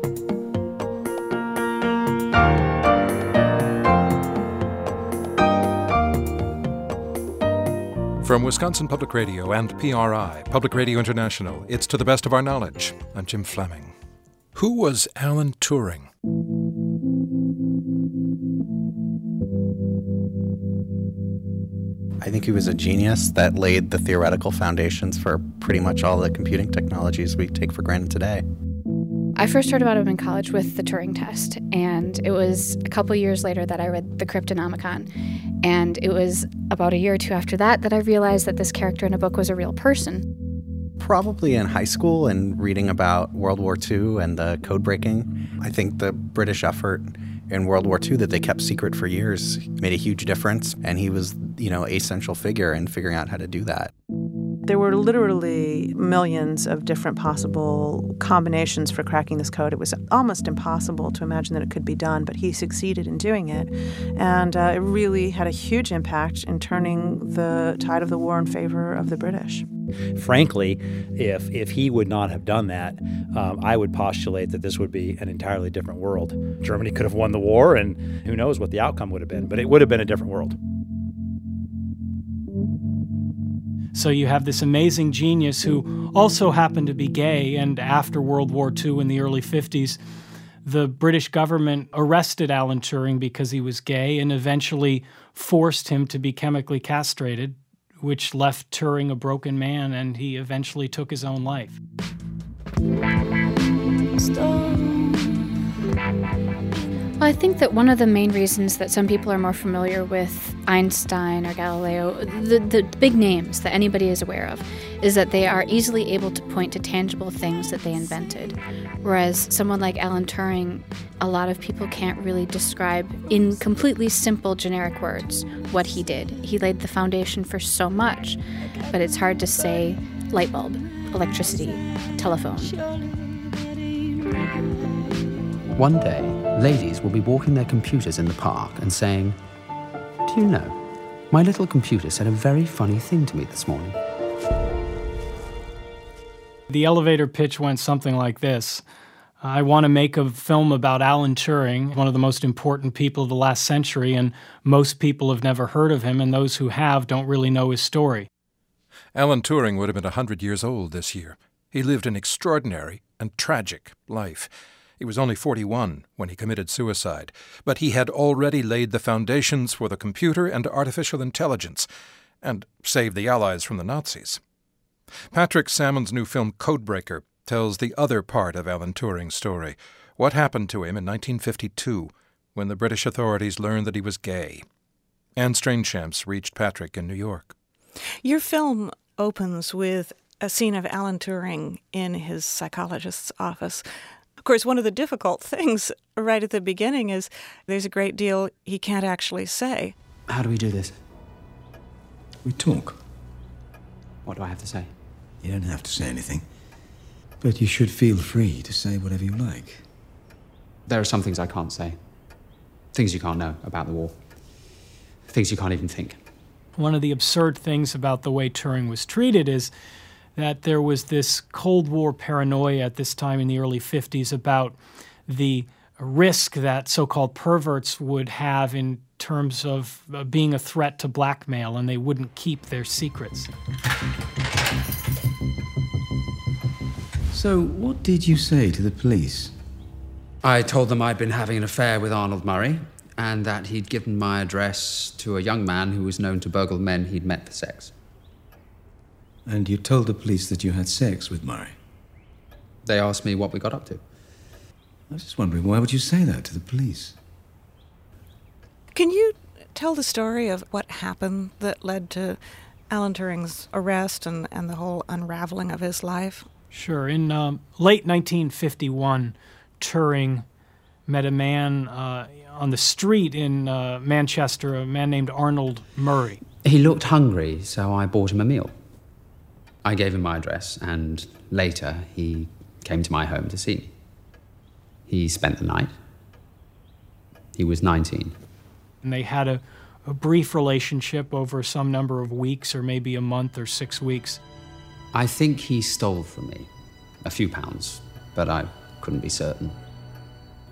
From Wisconsin Public Radio and PRI, Public Radio International, it's To the Best of Our Knowledge. I'm Jim Fleming. Who was Alan Turing? I think he was a genius that laid the theoretical foundations for pretty much all the computing technologies we take for granted today. I first heard about him in college with the Turing test, and it was a couple years later that I read the Cryptonomicon. And it was about a year or two after that that I realized that this character in a book was a real person. Probably in high school and reading about World War II and the code breaking. I think the British effort in World War II that they kept secret for years made a huge difference, and he was, a central figure in figuring out how to do that. There were literally millions of different possible combinations for cracking this code. It was almost impossible to imagine that it could be done, but he succeeded in doing it. And it really had a huge impact in turning the tide of the war in favor of the British. Frankly, if he would not have done that, I would postulate that this would be an entirely different world. Germany could have won the war, and who knows what the outcome would have been, but it would have been a different world. So you have this amazing genius who also happened to be gay, and after World War II in the early 50s, the British government arrested Alan Turing because he was gay and eventually forced him to be chemically castrated, which left Turing a broken man, and he eventually took his own life. Well, I think that one of the main reasons that some people are more familiar with Einstein or Galileo, the big names that anybody is aware of, is that they are easily able to point to tangible things that they invented. Whereas someone like Alan Turing, a lot of people can't really describe in completely simple, generic words what he did. He laid the foundation for so much, but it's hard to say light bulb, electricity, telephone. One day, ladies will be walking their computers in the park and saying, "Do you know, my little computer said a very funny thing to me this morning." The elevator pitch went something like this. I want to make a film about Alan Turing, one of the most important people of the last century, and most people have never heard of him, and those who have don't really know his story. Alan Turing would have been 100 years old this year. He lived an extraordinary and tragic life. He was only 41 when he committed suicide, but he had already laid the foundations for the computer and artificial intelligence and saved the Allies from the Nazis. Patrick Salmon's new film Codebreaker tells the other part of Alan Turing's story, what happened to him in 1952 when the British authorities learned that he was gay. Anne Strainchamps reached Patrick in New York. Your film opens with a scene of Alan Turing in his psychologist's office. Of course, one of the difficult things right at the beginning is there's a great deal he can't actually say. How do we do this? We talk. What do I have to say? You don't have to say anything. But you should feel free to say whatever you like. There are some things I can't say. Things you can't know about the war. Things you can't even think. One of the absurd things about the way Turing was treated is that there was this Cold War paranoia at this time in the early 50s about the risk that so-called perverts would have in terms of being a threat to blackmail, and they wouldn't keep their secrets. So, what did you say to the police? I told them I'd been having an affair with Arnold Murray, and that he'd given my address to a young man who was known to burgle men he'd met for sex. And you told the police that you had sex with Murray? They asked me what we got up to. I was just wondering, why would you say that to the police? Can you tell the story of what happened that led to Alan Turing's arrest and the whole unraveling of his life? Sure. In late 1951, Turing met a man on the street in Manchester, a man named Arnold Murray. He looked hungry, so I bought him a meal. I gave him my address, and later he came to my home to see me. He spent the night. He was 19. And they had a brief relationship over some number of weeks, or maybe a month or 6 weeks. I think he stole from me a few pounds, but I couldn't be certain.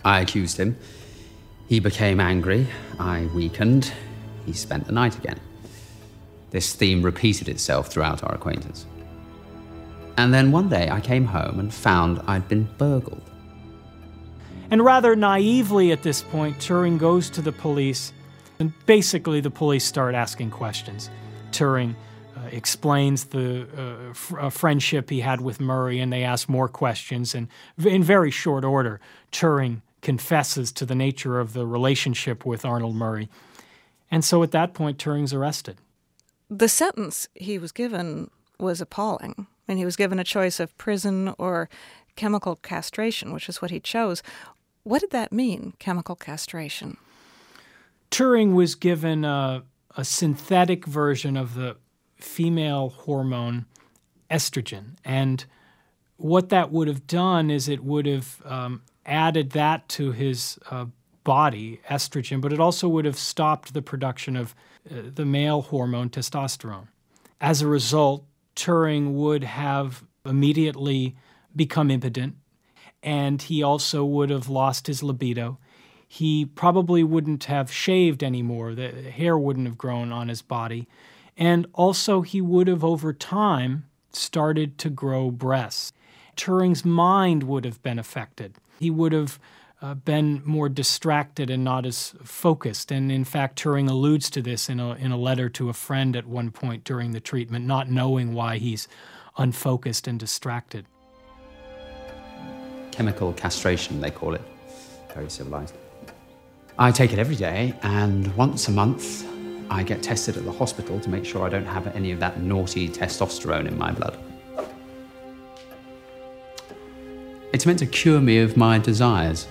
I accused him. He became angry. I weakened. He spent the night again. This theme repeated itself throughout our acquaintance. And then one day I came home and found I'd been burgled. And rather naively at this point, Turing goes to the police, and basically the police start asking questions. Turing explains the friendship he had with Murray, and they ask more questions. And in very short order, Turing confesses to the nature of the relationship with Arnold Murray. And so at that point, Turing's arrested. The sentence he was given was appalling. I mean, he was given a choice of prison or chemical castration, which is what he chose. What did that mean, chemical castration? Turing was given a synthetic version of the female hormone estrogen. And what that would have done is it would have added that to his body, estrogen, but it also would have stopped the production of the male hormone testosterone. As a result, Turing would have immediately become impotent, and he also would have lost his libido. He probably wouldn't have shaved anymore. The hair wouldn't have grown on his body. And also he would have, over time, started to grow breasts. Turing's mind would have been affected. He would have been more distracted and not as focused. And in fact, Turing alludes to this in a letter to a friend at one point during the treatment, not knowing why he's unfocused and distracted. Chemical castration, they call it. Very civilized. I take it every day, and once a month, I get tested at the hospital to make sure I don't have any of that naughty testosterone in my blood. It's meant to cure me of my desires.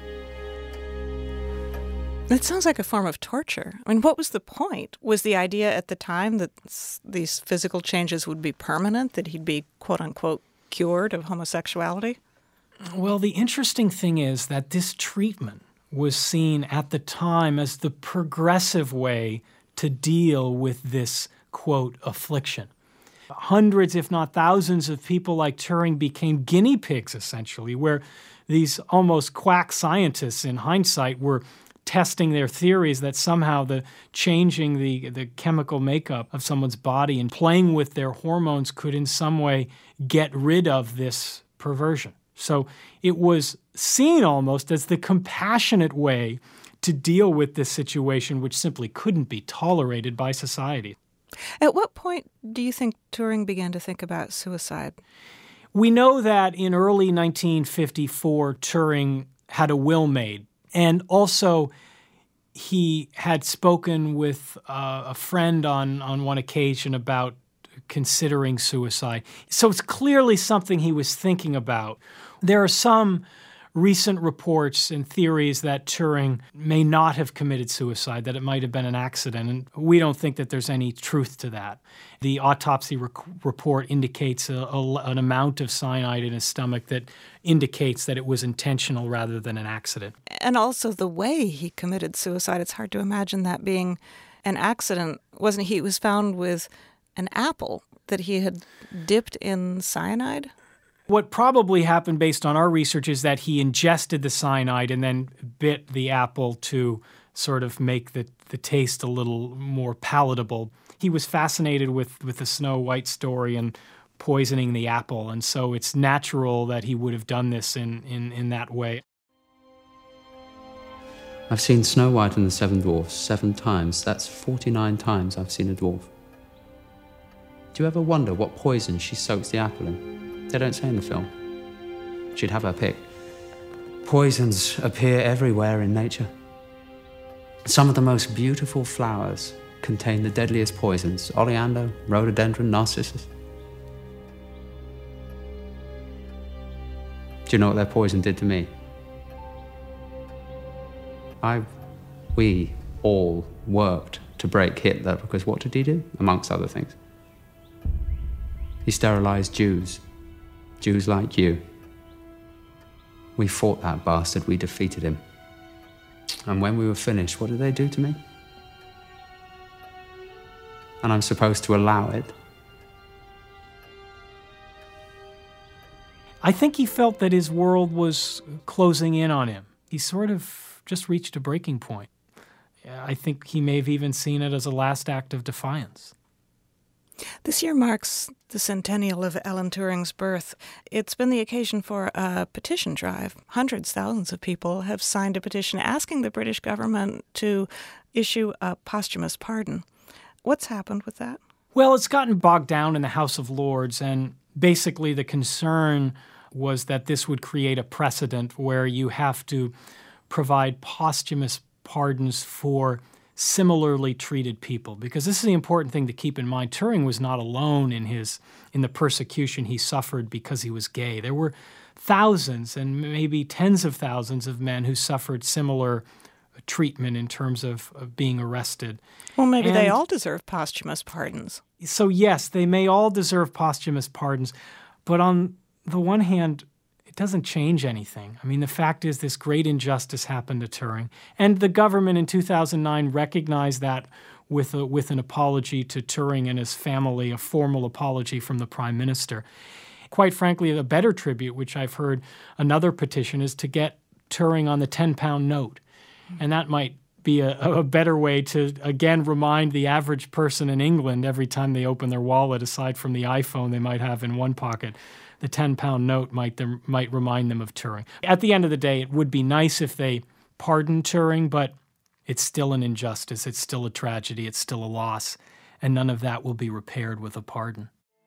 That sounds like a form of torture. I mean, what was the point? Was the idea at the time that these physical changes would be permanent, that he'd be, quote-unquote, cured of homosexuality? Well, the interesting thing is that this treatment was seen at the time as the progressive way to deal with this, quote, affliction. Hundreds, if not thousands, of people like Turing became guinea pigs, essentially, where these almost quack scientists, in hindsight, were testing their theories that somehow the changing the chemical makeup of someone's body and playing with their hormones could in some way get rid of this perversion. So it was seen almost as the compassionate way to deal with this situation, which simply couldn't be tolerated by society. At what point do you think Turing began to think about suicide? We know that in early 1954, Turing had a will made. And also, he had spoken with a friend on one occasion about considering suicide. So it's clearly something he was thinking about. There are some recent reports and theories that Turing may not have committed suicide, that it might have been an accident, and we don't think that there's any truth to that. The autopsy report indicates an amount of cyanide in his stomach that indicates that it was intentional rather than an accident. And also the way he committed suicide, it's hard to imagine that being an accident. Wasn't he was found with an apple that he had dipped in cyanide? What probably happened based on our research is that he ingested the cyanide and then bit the apple to sort of make the taste a little more palatable. He was fascinated with the Snow White story and poisoning the apple, and so it's natural that he would have done this in that way. I've seen Snow White and the Seven Dwarfs 7 times. That's 49 times I've seen a dwarf. Do you ever wonder what poison she soaks the apple in? They don't say in the film. She'd have her pick. Poisons appear everywhere in nature. Some of the most beautiful flowers contain the deadliest poisons: oleander, rhododendron, narcissus. Do you know what their poison did to me? We all worked to break Hitler because what did he do, amongst other things? He sterilized Jews. Jews like you. We fought that bastard, we defeated him. And when we were finished, what did they do to me? And I'm supposed to allow it? I think he felt that his world was closing in on him. he sort of just reached a breaking point. I think he may have even seen it as a last act of defiance. This year marks the centennial of Alan Turing's birth. It's been the occasion for a petition drive. Hundreds, thousands of people have signed a petition asking the British government to issue a posthumous pardon. What's happened with that? Well, it's gotten bogged down in the House of Lords, and basically the concern was that this would create a precedent where you have to provide posthumous pardons for similarly treated people, because this is the important thing to keep in mind. Turing was not alone in the persecution he suffered because he was gay. There were thousands and maybe tens of thousands of men who suffered similar treatment in terms of being arrested. Well, maybe they all deserve posthumous pardons. So yes, they may all deserve posthumous pardons, but on the one hand, it doesn't change anything. I mean, the fact is this great injustice happened to Turing, and the government in 2009 recognized that with an apology to Turing and his family, a formal apology from the Prime Minister. Quite frankly, a better tribute, which I've heard another petition, is to get Turing on the 10-pound note. And that might be a better way to, again, remind the average person in England every time they open their wallet, aside from the iPhone they might have in one pocket, the 10-pound note might remind them of Turing. At the end of the day, it would be nice if they pardoned Turing, but it's still an injustice, it's still a tragedy, it's still a loss, and none of that will be repaired with a pardon.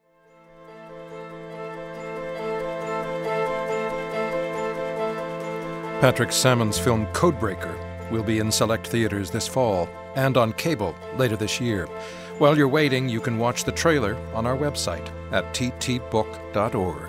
Patrick Salmon's film Codebreaker will be in select theaters this fall and on cable later this year. While you're waiting, you can watch the trailer on our website at ttbook.org.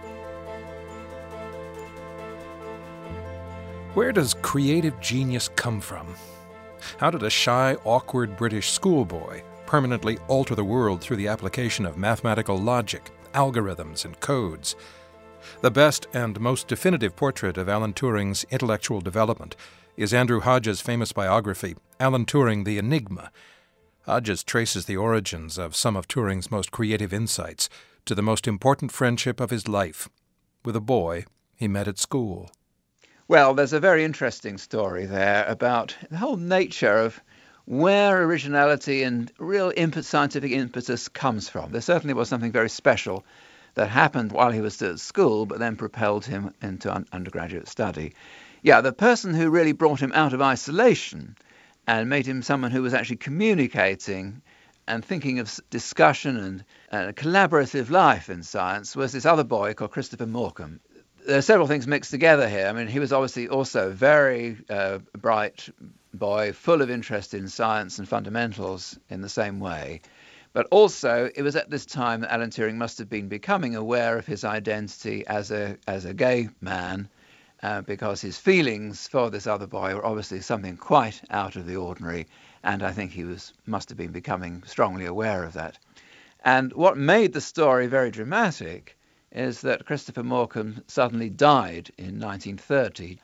Where does creative genius come from? How did a shy, awkward British schoolboy permanently alter the world through the application of mathematical logic, algorithms, and codes? The best and most definitive portrait of Alan Turing's intellectual development is Andrew Hodges' famous biography, Alan Turing, The Enigma. Hodges traces the origins of some of Turing's most creative insights to the most important friendship of his life, with a boy he met at school. Well, there's a very interesting story there about the whole nature of where originality and real scientific impetus comes from. There certainly was something very special that happened while he was still at school, but then propelled him into undergraduate study. Yeah, the person who really brought him out of isolation and made him someone who was actually communicating and thinking of discussion and a collaborative life in science was this other boy called Christopher Morcom. There are several things mixed together here. I mean, he was obviously also a very bright boy, full of interest in science and fundamentals in the same way. But also, it was at this time that Alan Turing must have been becoming aware of his identity as a gay man, because his feelings for this other boy were obviously something quite out of the ordinary, and I think he must have been becoming strongly aware of that. And what made the story very dramatic is that Christopher Morcom suddenly died in 1930,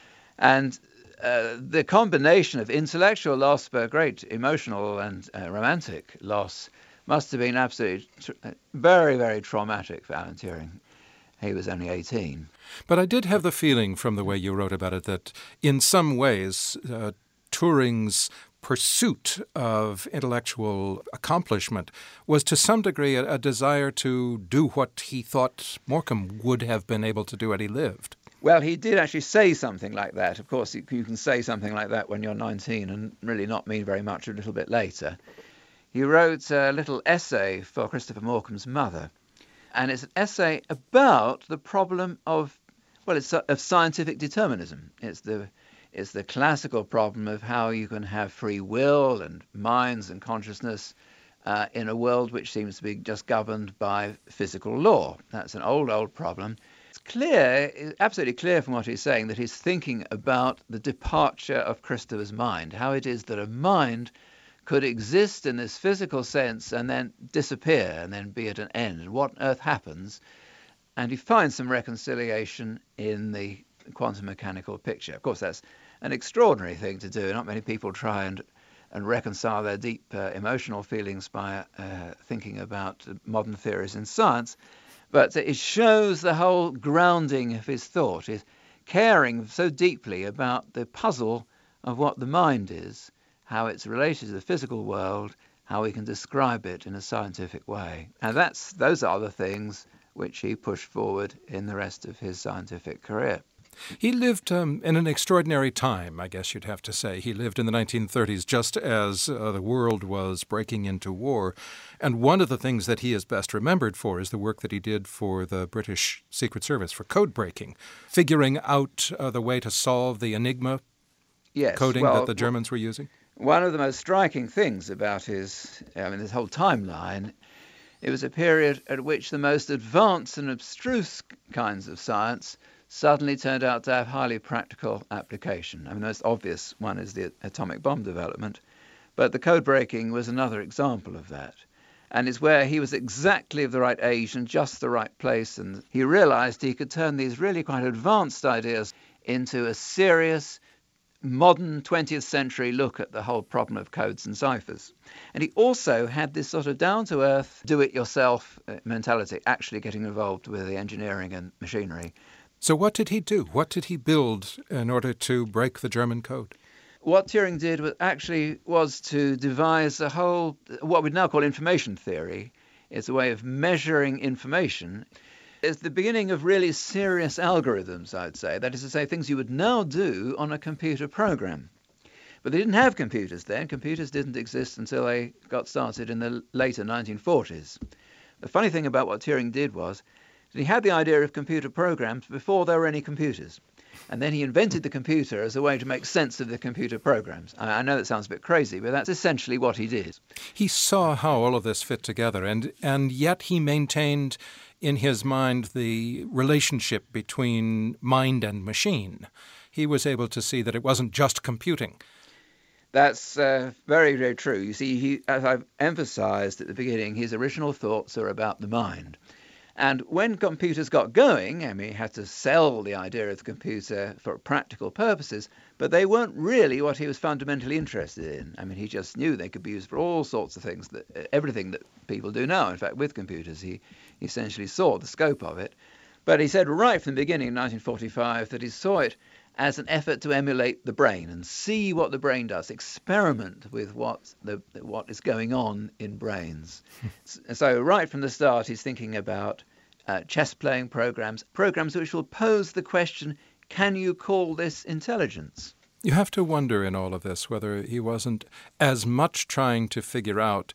and the combination of intellectual loss but great emotional and romantic loss must have been absolutely very, very traumatic for Alan Turing. He was only 18. But I did have the feeling from the way you wrote about it that in some ways Turing's pursuit of intellectual accomplishment was to some degree a desire to do what he thought Morcom would have been able to do had he lived. Well, he did actually say something like that. Of course, you can say something like that when you're 19 and really not mean very much a little bit later. He wrote a little essay for Christopher Morcom's mother, and it's an essay about the problem of scientific determinism. It's the classical problem of how you can have free will and minds and consciousness in a world which seems to be just governed by physical law. That's an old problem. It's clear, absolutely clear from what he's saying, that he's thinking about the departure of Christopher's mind, how it is that a mind could exist in this physical sense and then disappear and then be at an end, and what on earth happens. And he finds some reconciliation in the quantum mechanical picture. Of course, that's an extraordinary thing to do. Not many people try and reconcile their deep emotional feelings by thinking about modern theories in science. But it shows the whole grounding of his thought. His caring so deeply about the puzzle of what the mind is, how it's related to the physical world, how we can describe it in a scientific way. And those are the things which he pushed forward in the rest of his scientific career. He lived in an extraordinary time, I guess you'd have to say. He lived in the 1930s just as the world was breaking into war. And one of the things that he is best remembered for is the work that he did for the British Secret Service, for code breaking, figuring out the way to solve the Enigma coding that the Germans were using. One of the most striking things about this whole timeline, it was a period at which the most advanced and abstruse kinds of science suddenly turned out to have highly practical application. The most obvious one is the atomic bomb development, but the code breaking was another example of that. And it's where he was exactly of the right age and just the right place, and he realized he could turn these really quite advanced ideas into a serious, modern 20th century look at the whole problem of codes and ciphers. And he also had this sort of down-to-earth, do-it-yourself mentality, actually getting involved with the engineering and machinery. So what did he do? What did he build in order to break the German code? What Turing did was to devise a whole, what we'd now call information theory. It's a way of measuring information. It's the beginning of really serious algorithms, I'd say. That is to say, things you would now do on a computer program. But they didn't have computers then. Computers didn't exist until they got started in the later 1940s. The funny thing about what Turing did was that he had the idea of computer programs before there were any computers. And then he invented the computer as a way to make sense of the computer programs. I know that sounds a bit crazy, but that's essentially what he did. He saw how all of this fit together, and yet he maintained in his mind the relationship between mind and machine. He was able to see that it wasn't just computing. That's very, very true. You see, as I've emphasized at the beginning, his original thoughts are about the mind. And when computers got going, he had to sell the idea of the computer for practical purposes, but they weren't really what he was fundamentally interested in. He just knew they could be used for all sorts of things, everything that people do now. In fact, with computers, he essentially saw the scope of it. But he said right from the beginning in 1945 that he saw it as an effort to emulate the brain and see what the brain does, experiment with what is going on in brains. So right from the start, he's thinking about chess-playing programs which will pose the question, can you call this intelligence? You have to wonder in all of this whether he wasn't as much trying to figure out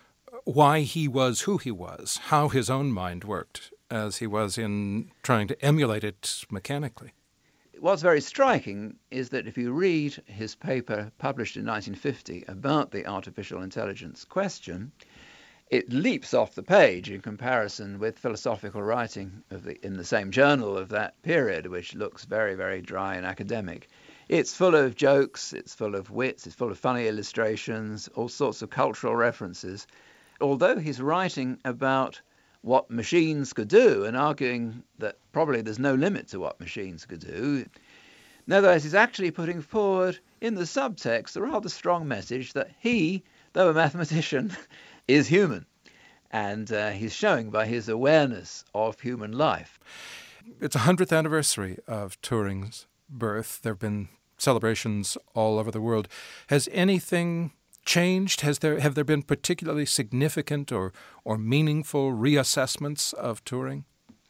why he was who he was, how his own mind worked, as he was in trying to emulate it mechanically. What's very striking is that if you read his paper published in 1950 about the artificial intelligence question, it leaps off the page in comparison with philosophical writing in the same journal of that period, which looks very, very dry and academic. It's full of jokes, it's full of wits, it's full of funny illustrations, all sorts of cultural references. Although he's writing about what machines could do and arguing that probably there's no limit to what machines could do, nevertheless, he's actually putting forward in the subtext a rather strong message that he, though a mathematician, is human. And he's showing by his awareness of human life. It's a 100th anniversary of Turing's birth. There have been celebrations all over the world. Has anything changed? Have there been particularly significant or meaningful reassessments of Turing?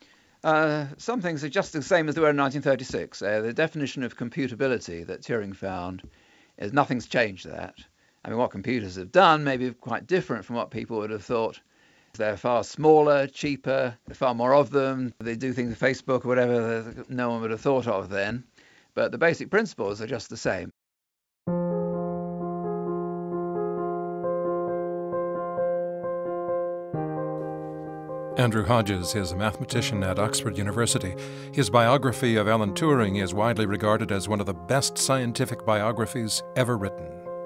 Some things are just the same as they were in 1936. The definition of computability that Turing found is nothing's changed that. What computers have done may be quite different from what people would have thought. They're far smaller, cheaper, far more of them. They do things with Facebook or whatever that no one would have thought of then. But the basic principles are just the same. Andrew Hodges is a mathematician at Oxford University. His biography of Alan Turing is widely regarded as one of the best scientific biographies ever written.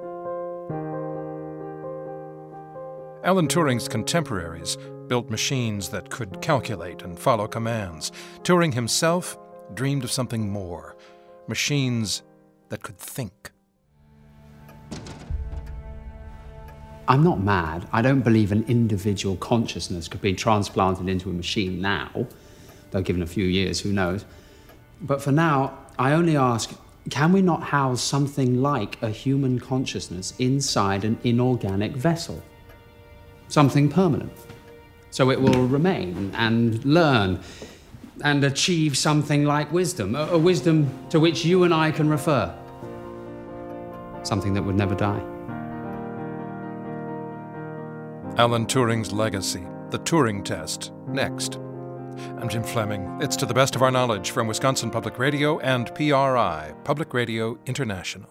Alan Turing's contemporaries built machines that could calculate and follow commands. Turing himself dreamed of something more, machines that could think. I'm not mad. I don't believe an individual consciousness could be transplanted into a machine now, though given a few years, who knows. But for now, I only ask, can we not house something like a human consciousness inside an inorganic vessel? Something permanent. So it will remain and learn and achieve something like wisdom, a wisdom to which you and I can refer. Something that would never die. Alan Turing's legacy, the Turing test, next. I'm Jim Fleming. It's To the Best of Our Knowledge from Wisconsin Public Radio and PRI, Public Radio International.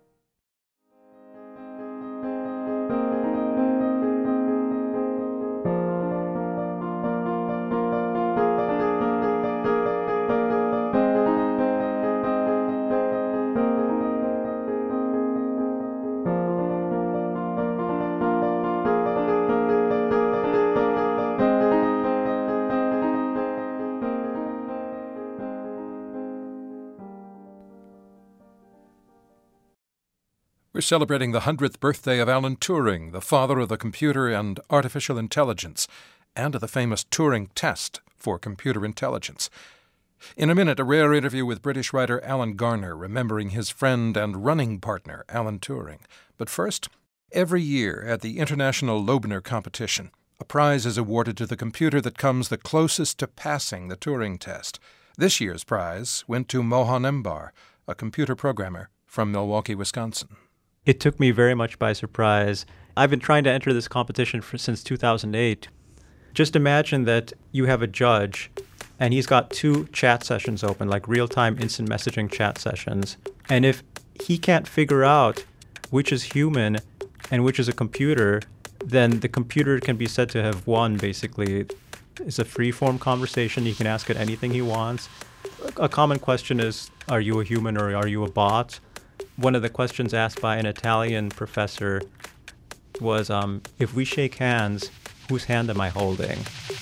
We're celebrating the 100th birthday of Alan Turing, the father of the computer and artificial intelligence, and of the famous Turing test for computer intelligence. In a minute, a rare interview with British writer Alan Garner, remembering his friend and running partner, Alan Turing. But first, every year at the International Loebner Competition, a prize is awarded to the computer that comes the closest to passing the Turing test. This year's prize went to Mohan Embar, a computer programmer from Milwaukee, Wisconsin. It took me very much by surprise. I've been trying to enter this competition since 2008. Just imagine that you have a judge, and he's got 2 chat sessions open, like real-time instant messaging chat sessions. And if he can't figure out which is human and which is a computer, then the computer can be said to have won, basically. It's a free-form conversation. He can ask it anything he wants. A common question is, are you a human or are you a bot? One of the questions asked by an Italian professor was, if we shake hands, whose hand am I holding?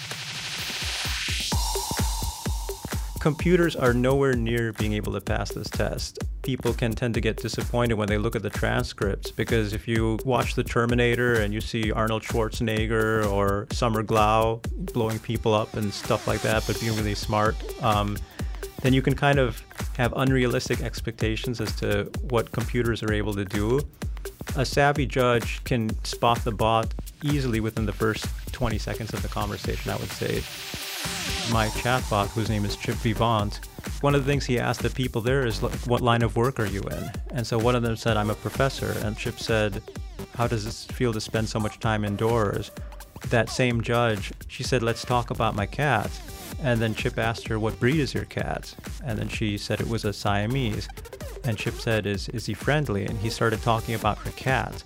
Computers are nowhere near being able to pass this test. People can tend to get disappointed when they look at the transcripts, because if you watch The Terminator and you see Arnold Schwarzenegger or Summer Glau blowing people up and stuff like that, but being really smart, then you can kind of have unrealistic expectations as to what computers are able to do. A savvy judge can spot the bot easily within the first 20 seconds of the conversation, I would say. My chatbot, whose name is Chip Vivant, one of the things he asked the people there is, what line of work are you in? And so one of them said, I'm a professor. And Chip said, how does it feel to spend so much time indoors? That same judge, she said, let's talk about my cat. And then Chip asked her, what breed is your cat? And then she said it was a Siamese. And Chip said, is he friendly? And he started talking about her cat.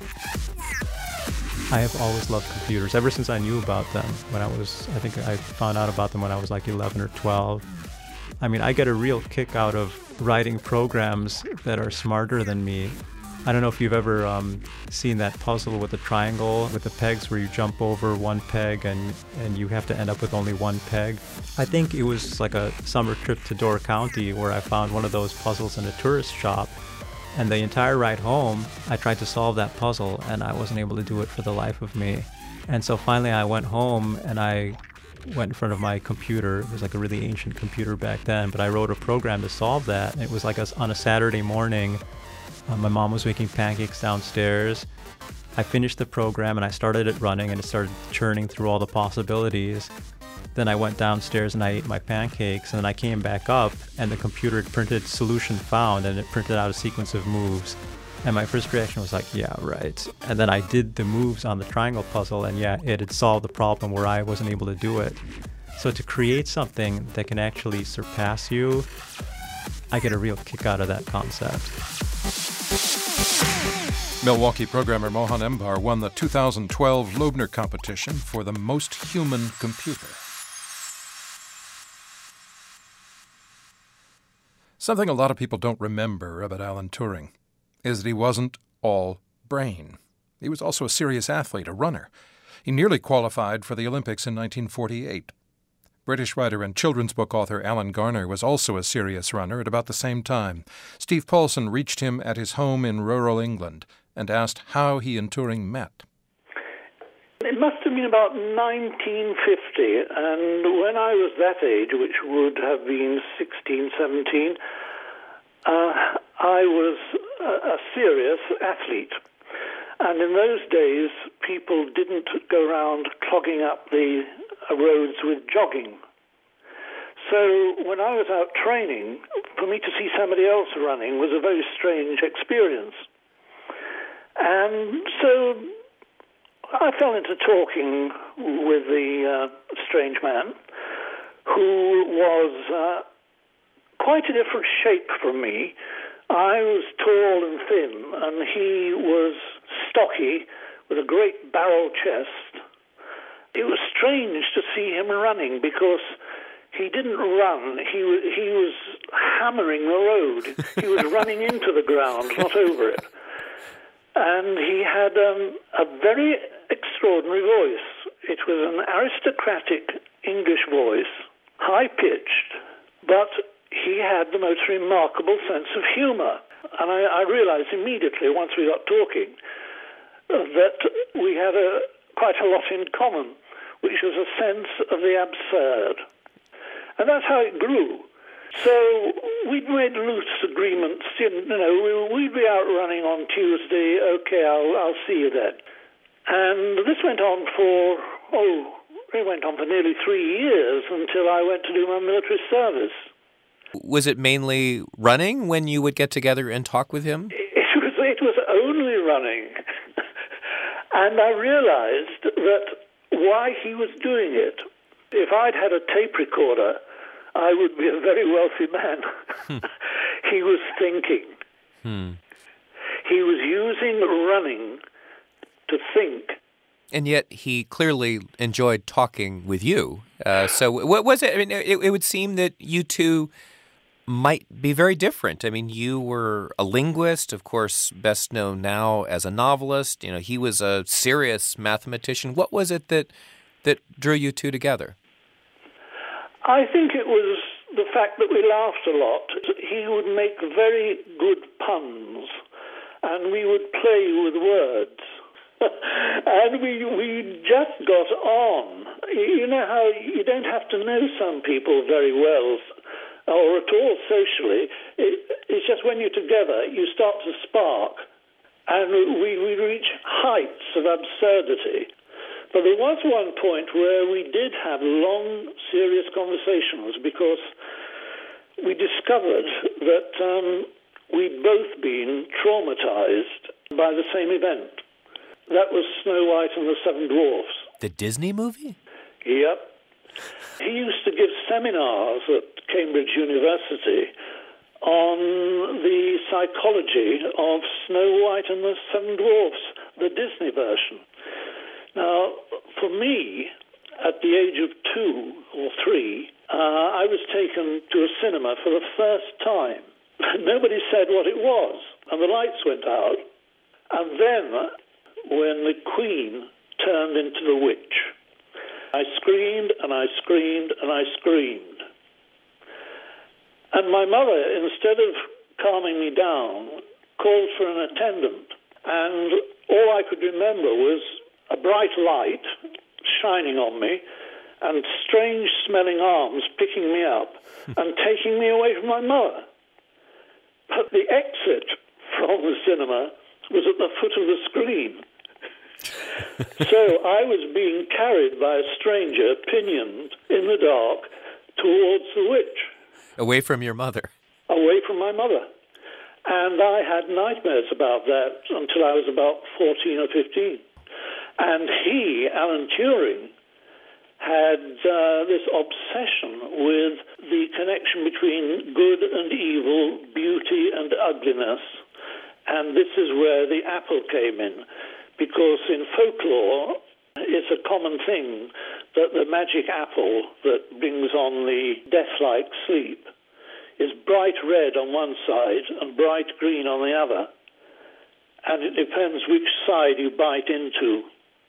I have always loved computers, ever since I knew about them when I think I found out about them when I was like 11 or 12. I mean, I get a real kick out of writing programs that are smarter than me. I don't know if you've ever seen that puzzle with the triangle with the pegs where you jump over one peg and you have to end up with only one peg. I think it was like a summer trip to Door County where I found one of those puzzles in a tourist shop. And the entire ride home, I tried to solve that puzzle and I wasn't able to do it for the life of me. And so finally I went home and I went in front of my computer. It was like a really ancient computer back then, but I wrote a program to solve that. And it was like on a Saturday morning. My mom was making pancakes downstairs. I finished the program and I started it running and it started churning through all the possibilities. Then I went downstairs and I ate my pancakes, and then I came back up and the computer had printed solution found, and it printed out a sequence of moves. And my first reaction was like, yeah, right. And then I did the moves on the triangle puzzle, and yeah, it had solved the problem where I wasn't able to do it. So to create something that can actually surpass you, I get a real kick out of that concept. Milwaukee programmer Mohan Embar won the 2012 Loebner competition for the most human computer. Something a lot of people don't remember about Alan Turing is that he wasn't all brain. He was also a serious athlete, a runner. He nearly qualified for the Olympics in 1948. British writer and children's book author Alan Garner was also a serious runner at about the same time. Steve Paulson reached him at his home in rural England and asked how he and Turing met. It must have been about 1950, and when I was that age, which would have been 16, 17, I was a serious athlete. And in those days, people didn't go around clogging up the roads with jogging. So when I was out training, for me to see somebody else running was a very strange experience. And so I fell into talking with the strange man, who was quite a different shape from me. I was tall and thin, and he was stocky with a great barrel chest. It was strange to see him running because he didn't run. He was hammering the road. He was running into the ground, not over it. And he had a very extraordinary voice. It was an aristocratic English voice, high-pitched, but he had the most remarkable sense of humor. And I realized immediately, once we got talking, that we had quite a lot in common, which was a sense of the absurd. And that's how it grew. So we'd made loose agreements, we'd be out running on Tuesday, okay, I'll see you then. And this went on for nearly 3 years until I went to do my military service. Was it mainly running when you would get together and talk with him? It was only running. And I realized that why he was doing it. If I'd had a tape recorder, I would be a very wealthy man. He was thinking. He was using running to think. And yet he clearly enjoyed talking with you. So what was it? I mean, it would seem that you two might be very different. I mean, you were a linguist, of course, best known now as a novelist. He was a serious mathematician. What was it that drew you two together? I think it was the fact that we laughed a lot. He would make very good puns, and we would play with words. And we just got on. You know how you don't have to know some people very well or at all socially. It's just when you're together, you start to spark. And we reach heights of absurdity. But there was one point where we did have long, serious conversations because we discovered that we'd both been traumatized by the same event. That was Snow White and the Seven Dwarfs. The Disney movie? Yep. He used to give seminars at Cambridge University on the psychology of Snow White and the Seven Dwarfs, the Disney version. Now, for me, at the age of 2 or 3, I was taken to a cinema for the first time. Nobody said what it was, and the lights went out. And then, when the Queen turned into the witch, I screamed and I screamed and I screamed. And my mother, instead of calming me down, called for an attendant. And all I could remember was a bright light shining on me and strange-smelling arms picking me up and taking me away from my mother. But the exit from the cinema was at the foot of the screen. So I was being carried by a stranger, pinioned in the dark, towards the witch. Away from your mother? Away from my mother. And I had nightmares about that until I was about 14 or 15. And he, Alan Turing, had this obsession with the connection between good and evil, beauty and ugliness. And this is where the apple came in, because in folklore, it's a common thing that the magic apple that brings on the death-like sleep is bright red on one side and bright green on the other. And it depends which side you bite into.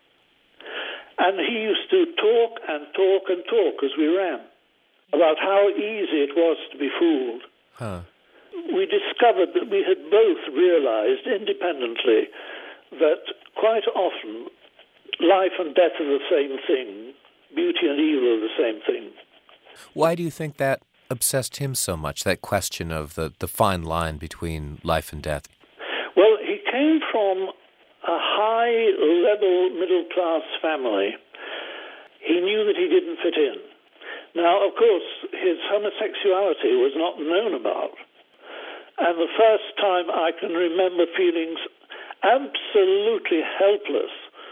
And he used to talk and talk and talk as we ran about how easy it was to be fooled. We discovered that we had both realized independently that quite often life and death are the same thing, beauty and evil are the same thing. Why do you think that obsessed him so much, that question of the fine line between life and death? Well, he came from a high-level middle-class family. He knew that he didn't fit in. Now, of course, his homosexuality was not known about. And the first time I can remember feeling absolutely helpless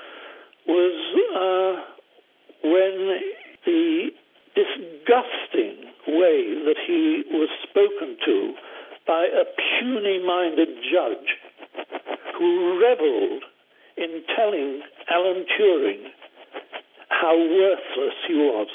was when the disgusting way that he was spoken to by a puny-minded judge who reveled in telling Alan Turing how worthless he was.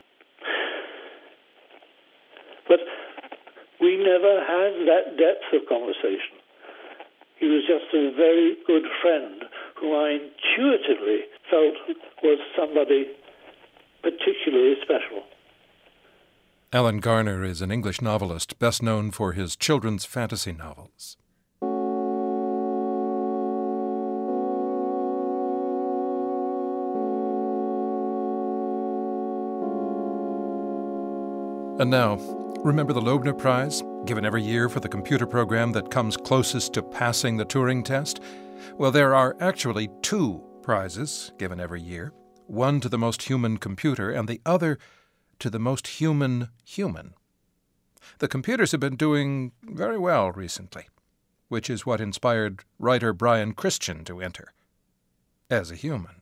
But we never had that depth of conversation. He was just a very good friend who I intuitively felt was somebody particularly special. Alan Garner is an English novelist, best known for his children's fantasy novels. And now, remember the Loebner Prize, given every year for the computer program that comes closest to passing the Turing test? Well, there are actually 2 prizes given every year, one to the most human computer and the other to the most human human. The computers have been doing very well recently, which is what inspired writer Brian Christian to enter as a human.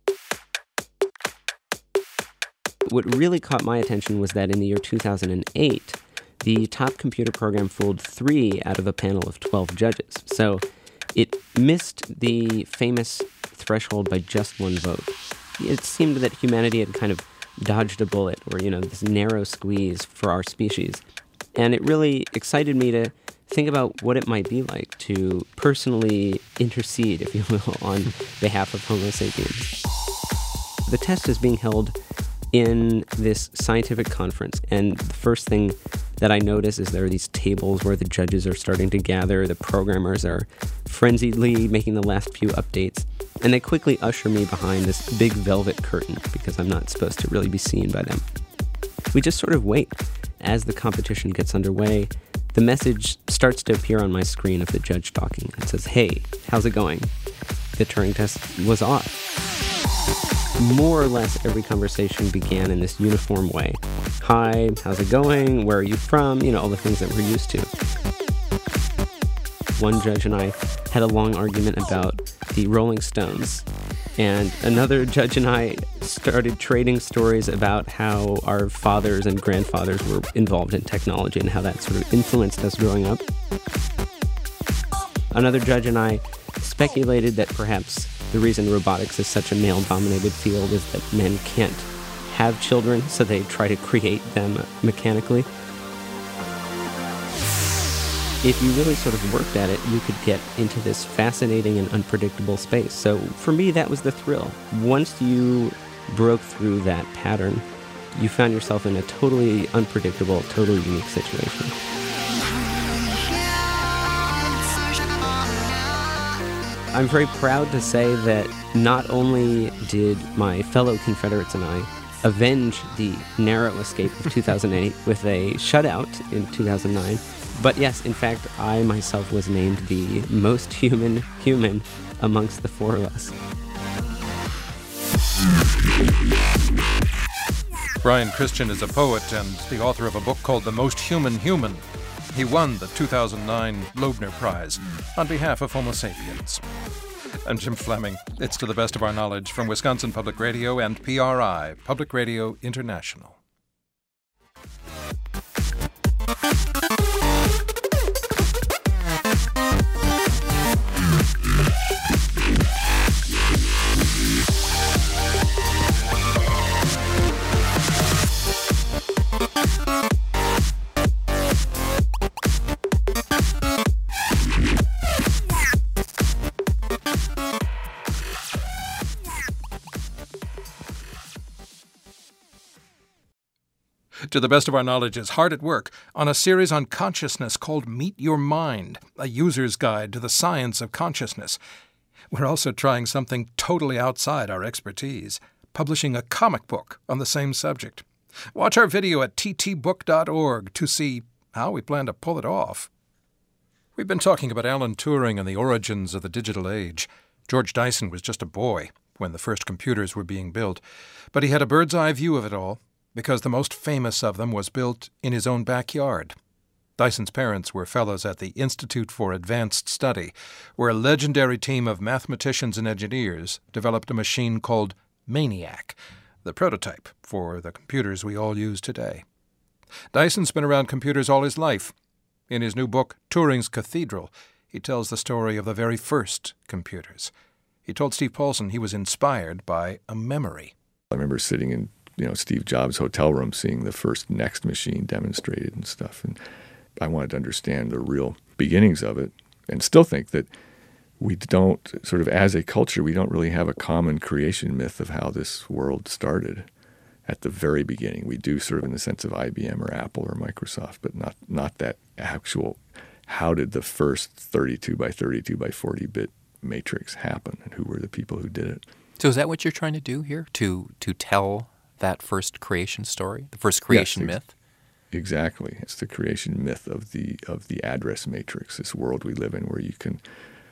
What really caught my attention was that in the year 2008, the top computer program fooled 3 out of a panel of 12 judges. So it missed the famous threshold by just 1 vote. It seemed that humanity had kind of dodged a bullet, or, this narrow squeeze for our species. And it really excited me to think about what it might be like to personally intercede, if you will, on behalf of Homo sapiens. The test is being held in this scientific conference, and the first thing that I notice is there are these tables where the judges are starting to gather, the programmers are frenziedly making the last few updates, and they quickly usher me behind this big velvet curtain because I'm not supposed to really be seen by them. We just sort of wait. As the competition gets underway, the message starts to appear on my screen of the judge talking. It says, "Hey, how's it going?" The Turing test was off. More or less every conversation began in this uniform way. "Hi, how's it going? Where are you from?" All the things that we're used to. One judge and I had a long argument about the Rolling Stones. And another judge and I started trading stories about how our fathers and grandfathers were involved in technology and how that sort of influenced us growing up. Another judge and I speculated that perhaps the reason robotics is such a male-dominated field is that men can't have children, so they try to create them mechanically. If you really sort of worked at it, you could get into this fascinating and unpredictable space. So for me, that was the thrill. Once you broke through that pattern, you found yourself in a totally unpredictable, totally unique situation. I'm very proud to say that not only did my fellow Confederates and I avenge the narrow escape of 2008 with a shutout in 2009, but yes, in fact, I myself was named the most human amongst the 4 of us. Brian Christian is a poet and the author of a book called The Most Human Human. He won the 2009 Loebner Prize on behalf of Homo sapiens. I'm Jim Fleming. It's To the Best of Our Knowledge from Wisconsin Public Radio and PRI, Public Radio International. To the Best of Our Knowledge is hard at work on a series on consciousness called Meet Your Mind, a user's guide to the science of consciousness. We're also trying something totally outside our expertise, publishing a comic book on the same subject. Watch our video at ttbook.org to see how we plan to pull it off. We've been talking about Alan Turing and the origins of the digital age. George Dyson was just a boy when the first computers were being built, but he had a bird's-eye view of it all because the most famous of them was built in his own backyard. Dyson's parents were fellows at the Institute for Advanced Study, where a legendary team of mathematicians and engineers developed a machine called MANIAC, the prototype for the computers we all use today. Dyson's been around computers all his life. In his new book, Turing's Cathedral, he tells the story of the very first computers. He told Steve Paulson he was inspired by a memory. I remember sitting in Steve Jobs' hotel room seeing the first Next machine demonstrated and stuff, and I wanted to understand the real beginnings of it, and still think that we don't, sort of as a culture, we don't really have a common creation myth of how this world started at the very beginning. We do sort of in the sense of IBM or Apple or Microsoft, but not that actual, how did the first 32 by 32 by 40-bit matrix happen, and who were the people who did it? So is that what you're trying to do here, to tell that first creation story, the first creation myth? Exactly. It's the creation myth of the address matrix, this world we live in where you can,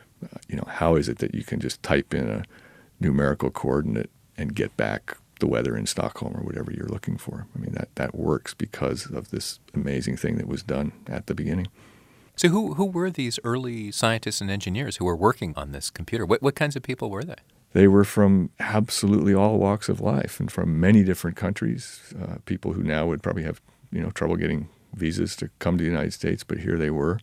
how is it that you can just type in a numerical coordinate and get back the weather in Stockholm or whatever you're looking for? I mean, that works because of this amazing thing that was done at the beginning. So who were these early scientists and engineers who were working on this computer? What kinds of people were they? They were from absolutely all walks of life and from many different countries, people who now would probably have trouble getting visas to come to the United States, but here they were.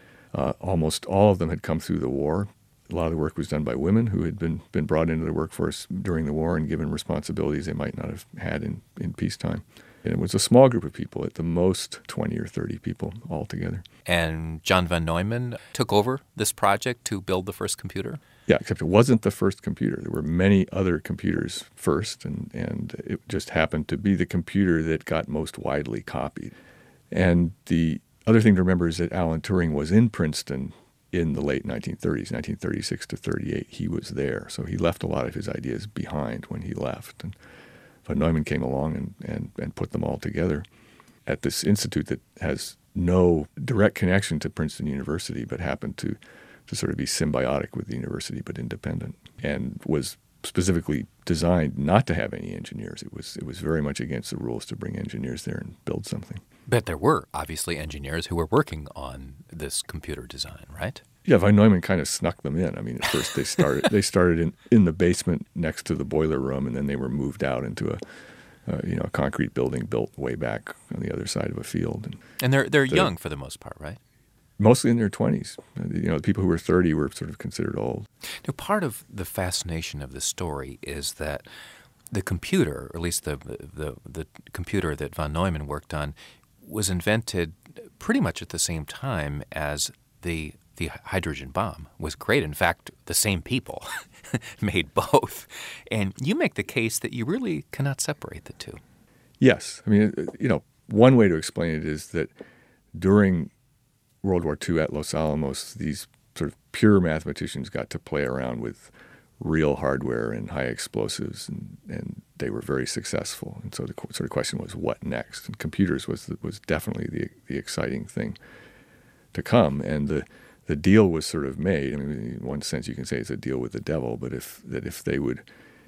Almost all of them had come through the war. A lot of the work was done by women who had been brought into the workforce during the war and given responsibilities they might not have had in peacetime. And it was a small group of people, at the most 20 or 30 people altogether. And John von Neumann took over this project to build the first computer? Yeah, except it wasn't the first computer. There were many other computers first, and it just happened to be the computer that got most widely copied. And the other thing to remember is that Alan Turing was in Princeton in the late 1930s, 1936 to 38. He was there, so he left a lot of his ideas behind when he left. And von Neumann came along and put them all together at this institute that has no direct connection to Princeton University, but happened to sort of be symbiotic with the university, but independent, and was specifically designed not to have any engineers. It was very much against the rules to bring engineers there and build something. But there were obviously engineers who were working on this computer design, right? Yeah, von Neumann kind of snuck them in. I mean, at first they started in the basement next to the boiler room, and then they were moved out into a concrete building built way back on the other side of a field. And they're young for the most part, right? Mostly in their 20s. The people who were 30 were sort of considered old. Now, part of the fascination of this story is that the computer, or at least the computer that von Neumann worked on, was invented pretty much at the same time as the hydrogen bomb was created. In fact, the same people made both. And you make the case that you really cannot separate the two. Yes. I mean, one way to explain it is that during World War II at Los Alamos, these sort of pure mathematicians got to play around with real hardware and high explosives, and they were very successful. And so the sort of question was, what next? And computers was definitely the exciting thing to come. And the deal was sort of made. I mean, in one sense, you can say it's a deal with the devil. But if they would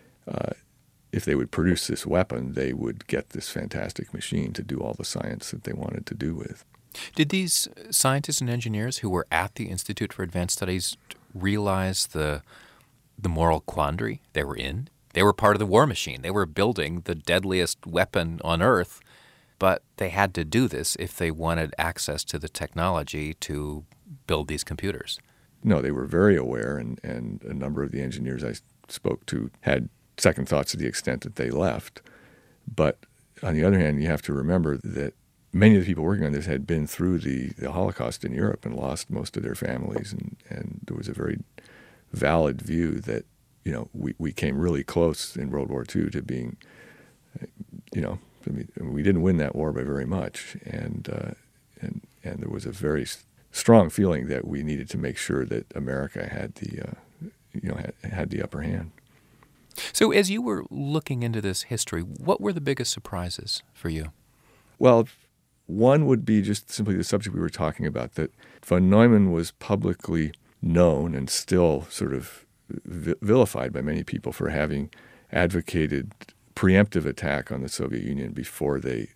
produce this weapon, they would get this fantastic machine to do all the science that they wanted to do with. Did these scientists and engineers who were at the Institute for Advanced Studies realize the moral quandary they were in? They were part of the war machine. They were building the deadliest weapon on Earth, but they had to do this if they wanted access to the technology to build these computers. No, they were very aware, and a number of the engineers I spoke to had second thoughts to the extent that they left. But on the other hand, you have to remember that many of the people working on this had been through the Holocaust in Europe and lost most of their families, and there was a very valid view that we came really close in World War II to being, we didn't win that war by very much, and there was a very strong feeling that we needed to make sure that America had the upper hand. So as you were looking into this history, what were the biggest surprises for you? Well, one would be just simply the subject we were talking about, that von Neumann was publicly known and still sort of vilified by many people for having advocated preemptive attack on the Soviet Union before they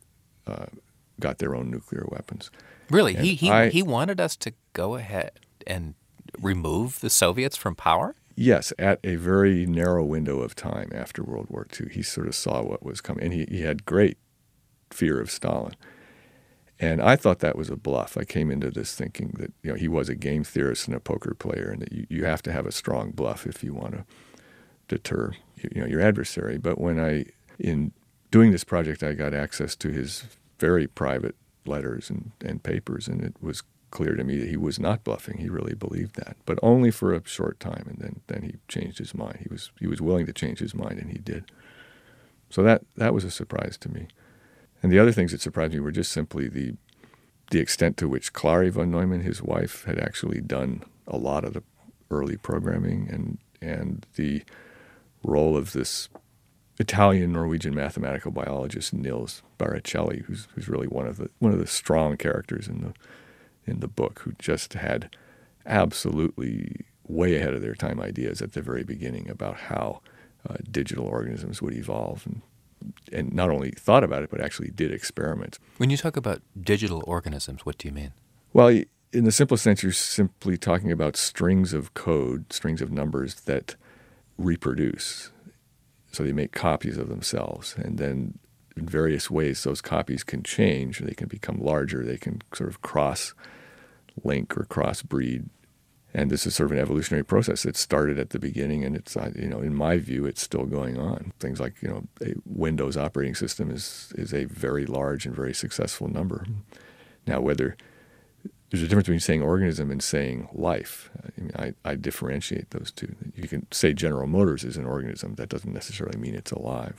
got their own nuclear weapons. Really? He wanted us to go ahead and remove the Soviets from power? Yes, at a very narrow window of time after World War II. He sort of saw what was coming, and he had great fear of Stalin. And I thought that was a bluff. I came into this thinking that he was a game theorist and a poker player, and that you have to have a strong bluff if you want to deter your adversary. But in doing this project, I got access to his very private letters and papers, and it was clear to me that he was not bluffing. He really believed that, but only for a short time, and then he changed his mind. He was willing to change his mind, and he did. So that was a surprise to me. And the other things that surprised me were just simply the extent to which Clary von Neumann, his wife, had actually done a lot of the early programming, and the role of this Italian-Norwegian mathematical biologist Nils Baricelli, who's really one of the strong characters in the book, who just had absolutely way ahead of their time ideas at the very beginning about how digital organisms would evolve, and not only thought about it, but actually did experiments. When you talk about digital organisms, what do you mean? Well, in the simplest sense, you're simply talking about strings of code, strings of numbers that reproduce. So they make copies of themselves, and then in various ways those copies can change. They can become larger. They can sort of cross-link or cross-breed. And this is sort of an evolutionary process that started at the beginning, and it's, in my view, it's still going on. Things like, a Windows operating system is a very large and very successful number. Now, whether there's a difference between saying organism and saying life. I differentiate those two. You can say General Motors is an organism. That doesn't necessarily mean it's alive.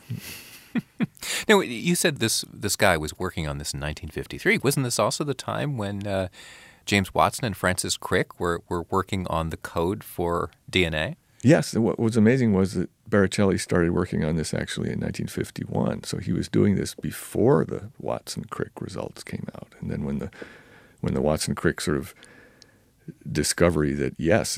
Now, you said this guy was working on this in 1953. Wasn't this also the time when James Watson and Francis Crick were working on the code for DNA? Yes. What was amazing was that Baricelli started working on this actually in 1951. So he was doing this before the Watson-Crick results came out. And then when the Watson-Crick sort of discovery that, yes,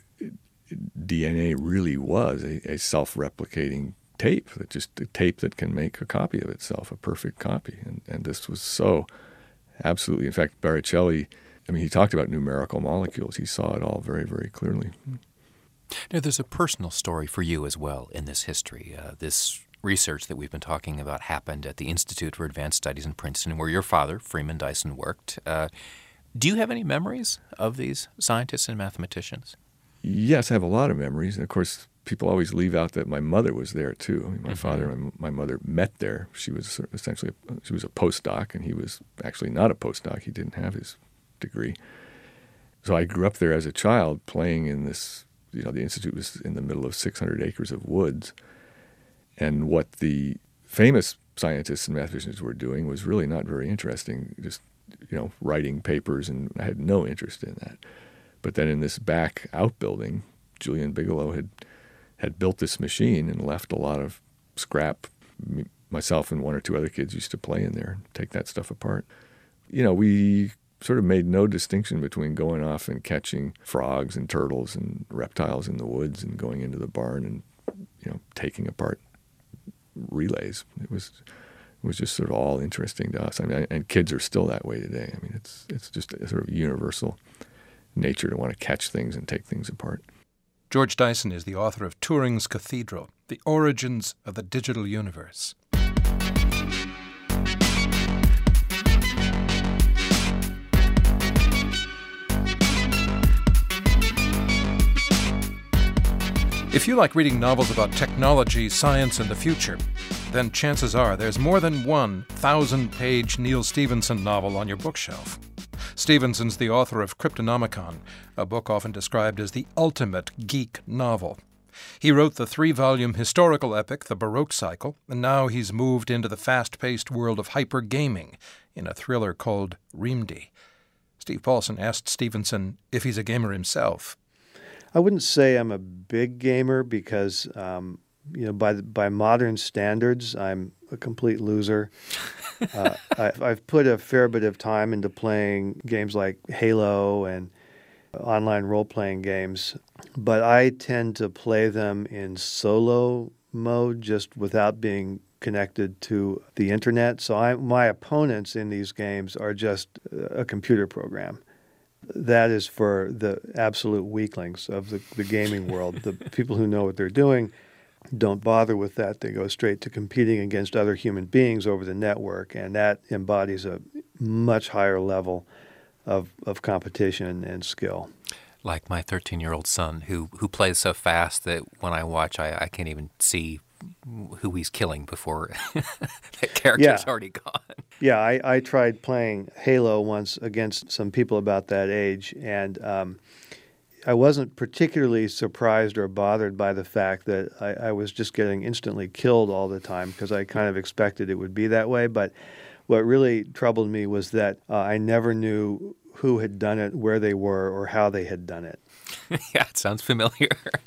DNA really was a self-replicating tape, just a tape that can make a copy of itself, a perfect copy. And this was so absolutely, in fact, Baricelli, he talked about numerical molecules. He saw it all very, very clearly. Now, there's a personal story for you as well in this history. This research that we've been talking about happened at the Institute for Advanced Studies in Princeton, where your father, Freeman Dyson, worked. Do you have any memories of these scientists and mathematicians? Yes, I have a lot of memories. And of course, people always leave out that my mother was there too. My father and my mother met there. She was essentially she was a postdoc, and he was actually not a postdoc. He didn't have his degree. So I grew up there as a child playing in this, the Institute was in the middle of 600 acres of woods. And what the famous scientists and mathematicians were doing was really not very interesting, just, writing papers, and I had no interest in that. But then in this back outbuilding, Julian Bigelow had built this machine and left a lot of scrap. Myself and one or two other kids used to play in there, take that stuff apart. We sort of made no distinction between going off and catching frogs and turtles and reptiles in the woods and going into the barn and, taking apart relays. It was just sort of all interesting to us. And kids are still that way today. It's just a sort of universal nature to want to catch things and take things apart. George Dyson is the author of Turing's Cathedral, The Origins of the Digital Universe. If you like reading novels about technology, science, and the future, then chances are there's more than one 1,000-page Neal Stephenson novel on your bookshelf. Stephenson's the author of Cryptonomicon, a book often described as the ultimate geek novel. He wrote the 3-volume historical epic, The Baroque Cycle, and now he's moved into the fast-paced world of hyper-gaming in a thriller called Rimdi. Steve Paulson asked Stephenson if he's a gamer himself. I wouldn't say I'm a big gamer because by modern standards, I'm a complete loser. I've put a fair bit of time into playing games like Halo and online role-playing games, but I tend to play them in solo mode, just without being connected to the internet. So my opponents in these games are just a computer program. That is for the absolute weaklings of the gaming world. The people who know what they're doing don't bother with that. They go straight to competing against other human beings over the network, and that embodies a much higher level of competition and skill. Like my 13-year-old son, who plays so fast that when I watch, I can't even see who he's killing before the character's already gone. Yeah, I tried playing Halo once against some people about that age, and I wasn't particularly surprised or bothered by the fact that I was just getting instantly killed all the time, because I kind of expected it would be that way. But what really troubled me was that I never knew who had done it, where they were, or how they had done it. Yeah, it sounds familiar.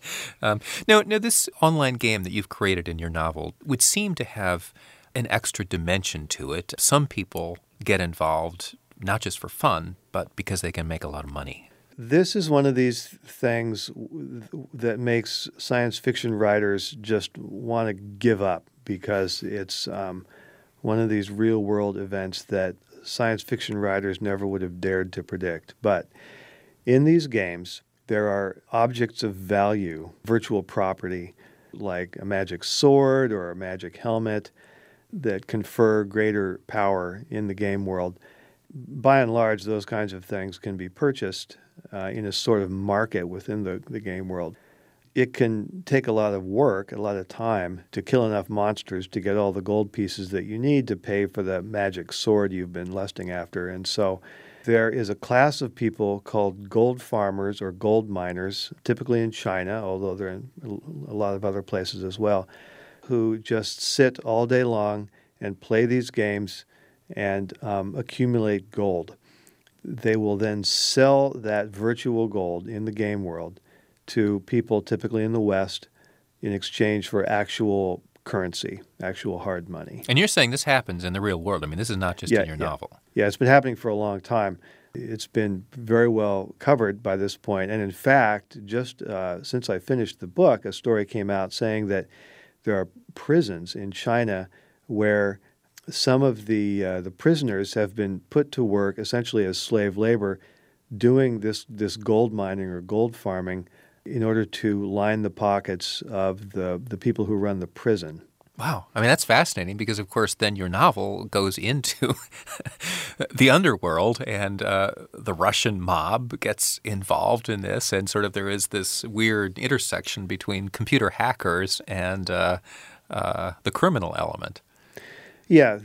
Now, this online game that you've created in your novel would seem to have an extra dimension to it. Some people get involved not just for fun, but because they can make a lot of money. This is one of these things that makes science fiction writers just want to give up, because it's one of these real-world events that science fiction writers never would have dared to predict. But in these games, there are objects of value, virtual property, like a magic sword or a magic helmet, that confer greater power in the game world. By and large, those kinds of things can be purchased in a sort of market within the game world. It can take a lot of work, a lot of time, to kill enough monsters to get all the gold pieces that you need to pay for the magic sword you've been lusting after. And so there is a class of people called gold farmers or gold miners, typically in China, although they're in a lot of other places as well, who just sit all day long and play these games and accumulate gold. They will then sell that virtual gold in the game world to people typically in the West in exchange for actual currency, actual hard money. And you're saying this happens in the real world. I mean, this is not just in your novel. Yeah, it's been happening for a long time. It's been very well covered by this point. And in fact, just since I finished the book, a story came out saying that there are prisons in China where some of the prisoners have been put to work essentially as slave labor doing this gold mining or gold farming in order to line the pockets of the people who run the prison. Wow. I mean, that's fascinating because, of course, then your novel goes into the underworld and the Russian mob gets involved in this, and sort of there is this weird intersection between computer hackers and the criminal element. Yeah.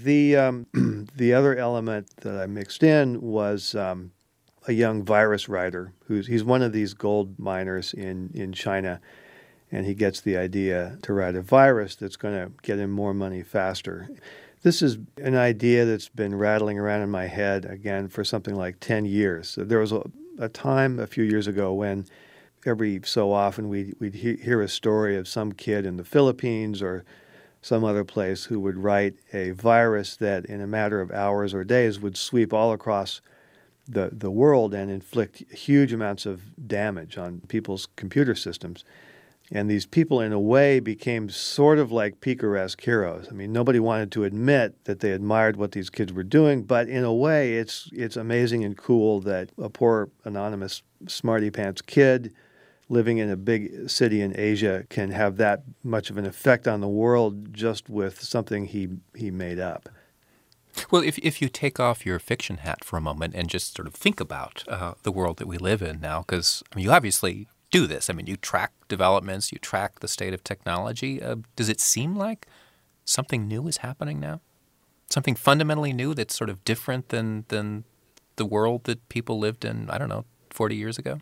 The other element that I mixed in was a young virus writer he's one of these gold miners in China, and he gets the idea to write a virus that's going to get him more money faster. This is an idea that's been rattling around in my head, again, for something like 10 years. There was a time a few years ago when every so often we'd hear a story of some kid in the Philippines or some other place who would write a virus that in a matter of hours or days would sweep all across the world and inflict huge amounts of damage on people's computer systems. And these people, in a way, became sort of like picaresque heroes. I mean, nobody wanted to admit that they admired what these kids were doing, but in a way, it's amazing and cool that a poor, anonymous, smarty-pants kid living in a big city in Asia can have that much of an effect on the world just with something he made up. Well, if you take off your fiction hat for a moment and just sort of think about the world that we live in now, because you obviously do this. I mean, you track developments, you track the state of technology. Does it seem like something new is happening now? Something fundamentally new that's sort of different than the world that people lived in, 40 years ago?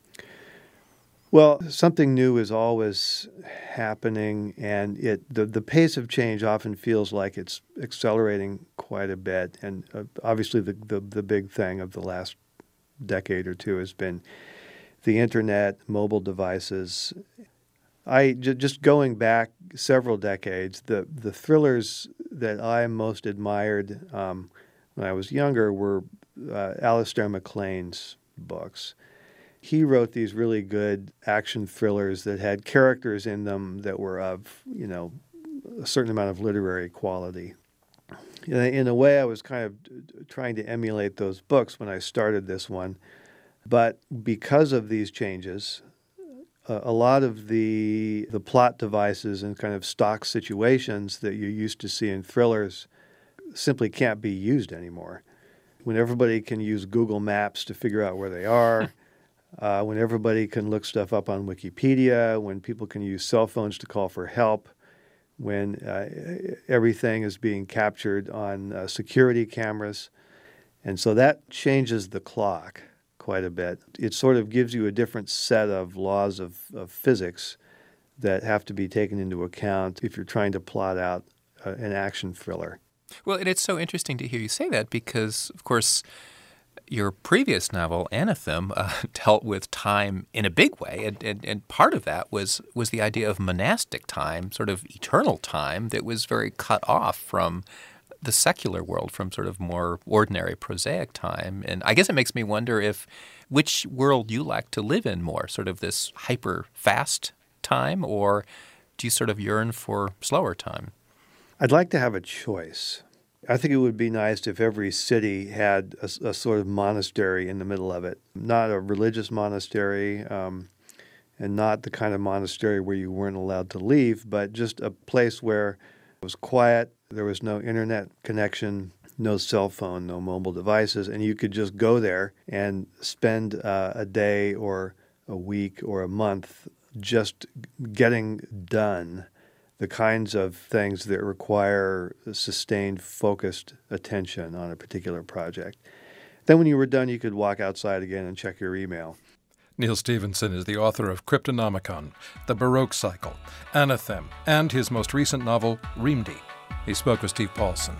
Well, something new is always happening, and the pace of change often feels like it's accelerating quite a bit. And obviously the big thing of the last decade or two has been the internet, mobile devices. Just going back several decades, the thrillers that I most admired when I was younger were Alistair MacLean's books. He wrote these really good action thrillers that had characters in them that were of, a certain amount of literary quality. In a way, I was kind of trying to emulate those books when I started this one. But because of these changes, a lot of the plot devices and kind of stock situations that you used to see in thrillers simply can't be used anymore. When everybody can use Google Maps to figure out where they are, when everybody can look stuff up on Wikipedia, when people can use cell phones to call for help, when everything is being captured on security cameras. And so that changes the clock quite a bit. It sort of gives you a different set of laws of physics that have to be taken into account if you're trying to plot out an action thriller. Well, and it's so interesting to hear you say that because, of course, your previous novel, Anathem, dealt with time in a big way, and part of that was the idea of monastic time, sort of eternal time that was very cut off from the secular world, from sort of more ordinary, prosaic time. And I guess it makes me wonder which world you like to live in more, sort of this hyper-fast time, or do you sort of yearn for slower time? I'd like to have a choice. I think it would be nice if every city had a sort of monastery in the middle of it. Not a religious monastery, and not the kind of monastery where you weren't allowed to leave, but just a place where it was quiet, there was no internet connection, no cell phone, no mobile devices, and you could just go there and spend a day or a week or a month just getting done the kinds of things that require sustained, focused attention on a particular project. Then when you were done, you could walk outside again and check your email. Neal Stephenson is the author of Cryptonomicon, The Baroque Cycle, Anathem, and his most recent novel, Rimdi. He spoke with Steve Paulson.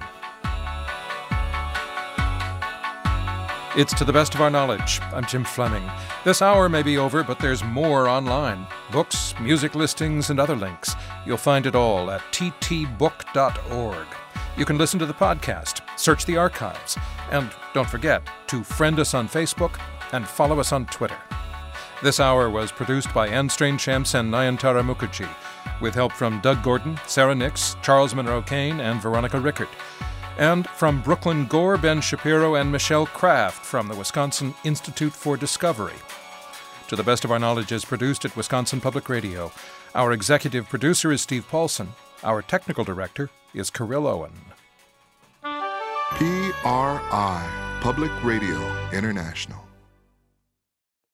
It's To the Best of Our Knowledge. I'm Jim Fleming. This hour may be over, but there's more online. Books, music listings, and other links. You'll find it all at ttbook.org. You can listen to the podcast, search the archives, and don't forget to friend us on Facebook and follow us on Twitter. This hour was produced by Anne Strainchamps and Nayantara Mukherjee, with help from Doug Gordon, Sarah Nix, Charles Monroe-Kane, and Veronica Rickert. And from Brooklyn Gore, Ben Shapiro, and Michelle Kraft from the Wisconsin Institute for Discovery. To the Best of Our Knowledge is produced at Wisconsin Public Radio. Our executive producer is Steve Paulson. Our technical director is Kirill Owen. PRI, Public Radio International.